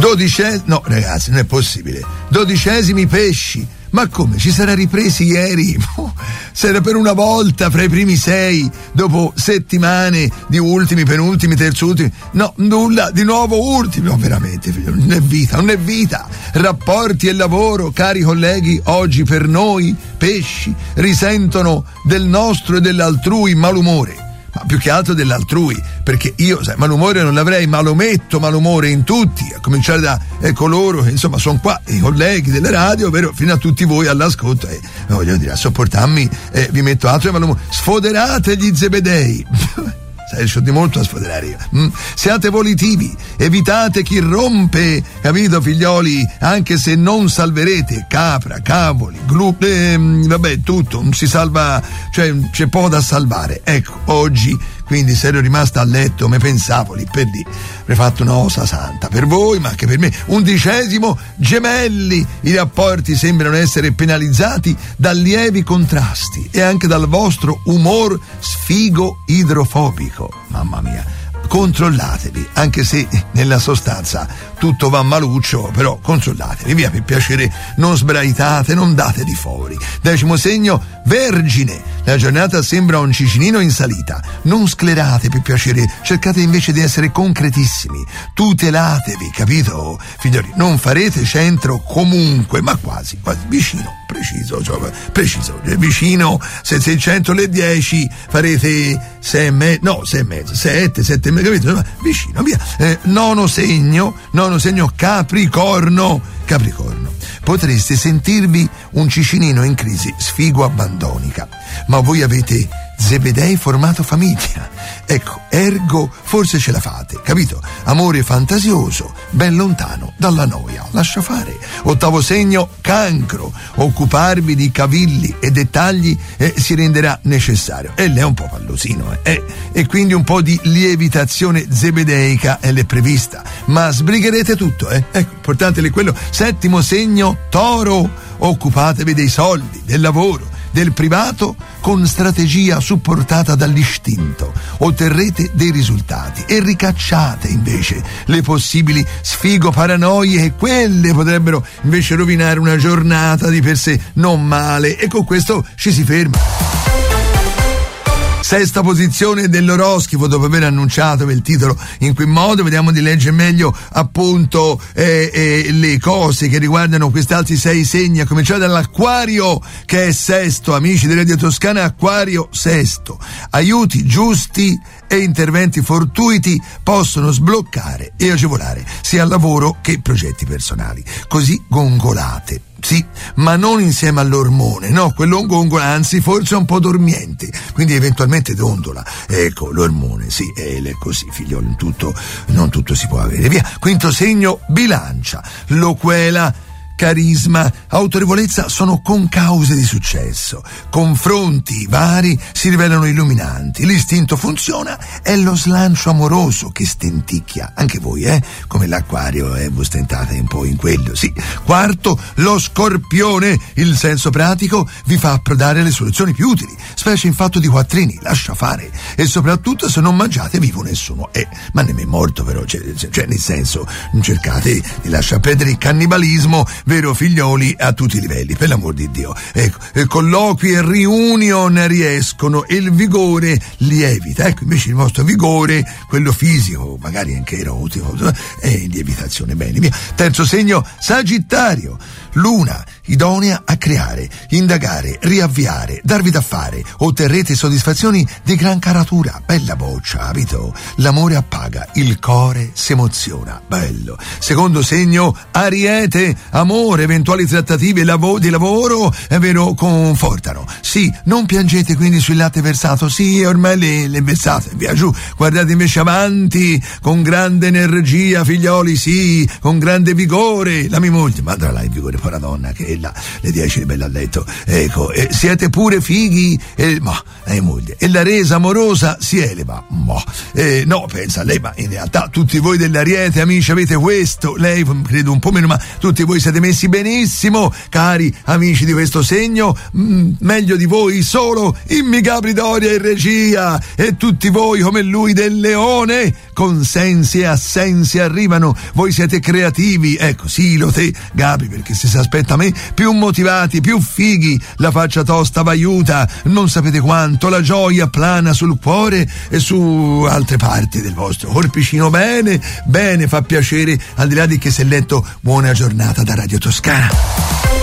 No, ragazzi, non è possibile. 12esimi pesci. Ma come? Ci sarà ripresi ieri? Se era per una volta fra i primi 6, dopo settimane di ultimi, penultimi, terzultimi. No, nulla, di nuovo ultimi. No, veramente, figlio, non è vita. Rapporti e lavoro, cari colleghi, oggi per noi, pesci, risentono del nostro e dell'altrui malumore. Ma più che altro dell'altrui, perché io, sai, malumore non l'avrei, ma lo metto malumore in tutti, a cominciare da coloro che insomma sono qua, i colleghi delle radio, vero, fino a tutti voi all'ascolto, voglio dire, a sopportarmi, vi metto altro malumore. Sfoderate gli Zebedei. Sai, c'ho di molto a sfoderare io. Siate volitivi, evitate chi rompe, capito, figlioli, anche se non salverete capra, cavoli, vabbè, tutto, non si salva, cioè c'è poco da salvare. Ecco, oggi, quindi se ero rimasta a letto, me pensavo lì per lì, avrei fatto una osa santa per voi, ma anche per me. 11° gemelli, i rapporti sembrano essere penalizzati da lievi contrasti e anche dal vostro umor sfigo idrofobico. Mamma mia, controllatevi, anche se nella sostanza tutto va maluccio, però controllatevi, via, per piacere, non sbraitate, non date di fori. 10° segno, Vergine, la giornata sembra un cicinino in salita, non sclerate, per piacere, cercate invece di essere concretissimi, tutelatevi, capito, figlioli, non farete centro comunque, ma quasi, vicino, preciso, vicino, se 610 farete 6 e mezzo, 7 e mezzo, capito, vicino, via. 9° segno, Capricorno, potreste sentirvi un cicinino in crisi sfigo abbandonica, ma voi avete Zebedei formato famiglia, ecco, ergo forse ce la fate, capito? Amore fantasioso, ben lontano dalla noia, lascia fare. 8° segno, Cancro, occuparvi di cavilli e dettagli si renderà necessario, e lei è un po' pallosino, e quindi un po' di lievitazione zebedeica l'è prevista, ma sbrigherete tutto, ecco, importante è quello. 7° segno, Toro, occupatevi dei soldi, del lavoro, del privato con strategia supportata dall'istinto, otterrete dei risultati e ricacciate invece le possibili sfigo paranoie, e quelle potrebbero invece rovinare una giornata di per sé non male, e con questo ci si ferma. 6ª posizione dell'oroscopo, dopo aver annunciato il titolo in quel modo, vediamo di leggere meglio appunto le cose che riguardano questi altri 6 segni, a cominciare dall'Acquario, che è 6º, amici di Radio Toscana, Acquario 6º. Aiuti giusti e interventi fortuiti possono sbloccare e agevolare sia il lavoro che progetti personali, così gongolate. Sì, ma non insieme all'ormone, no, quello gongola, anzi forse è un po' dormiente, quindi eventualmente dondola, ecco, l'ormone, sì, è così, figliolo, non tutto si può avere, via. 5° segno, Bilancia, loquela, carisma, autorevolezza sono concause di successo, confronti vari si rivelano illuminanti, l'istinto funziona, è lo slancio amoroso che stenticchia, anche voi, come l'Acquario, voi stentate un po' in quello, sì. 4°, lo Scorpione, il senso pratico vi fa approdare le soluzioni più utili, specie in fatto di quattrini, lascia fare, e soprattutto se non mangiate vivo nessuno, ma nemmeno morto, però, cioè nel senso, cercate di lasciar perdere il cannibalismo, vero, figlioli, a tutti i livelli, per l'amor di Dio. Ecco, colloqui e reunion riescono e il vigore lievita. Ecco, invece il vostro vigore, quello fisico, magari anche erotico, è in lievitazione, bene, via. 3° segno, Sagittario, luna, idonea a creare, indagare, riavviare, darvi da fare, otterrete soddisfazioni di gran caratura, bella boccia, capito? L'amore appaga, il core si emoziona, bello. 2° segno, Ariete, amore, eventuali trattative di lavoro, è vero, confortano. Sì, non piangete quindi sul latte versato, sì, ormai le versate, via giù, guardate invece avanti, con grande energia, figlioli, sì, con grande vigore. La mia moglie, madre là, il vigore, poi la donna, che là, le 10 di bella a letto, ecco, siete pure fighi, moglie, e la resa amorosa si eleva, no, pensa lei, ma in realtà tutti voi dell'Ariete, amici, avete questo, lei credo un po' meno, ma tutti voi siete messi benissimo, cari amici di questo segno, meglio di voi solo Immigabri Doria in regia, e tutti voi come lui del Leone, consensi e assensi arrivano, voi siete creativi, ecco, Silo, te, Gabri, perché se si aspetta me, più motivati, più fighi, la faccia tosta v'aiuta, non sapete quanto, la gioia plana sul cuore e su altre parti del vostro corpicino, bene, fa piacere, al di là di che si è letto. Buona giornata da Radio Toscana.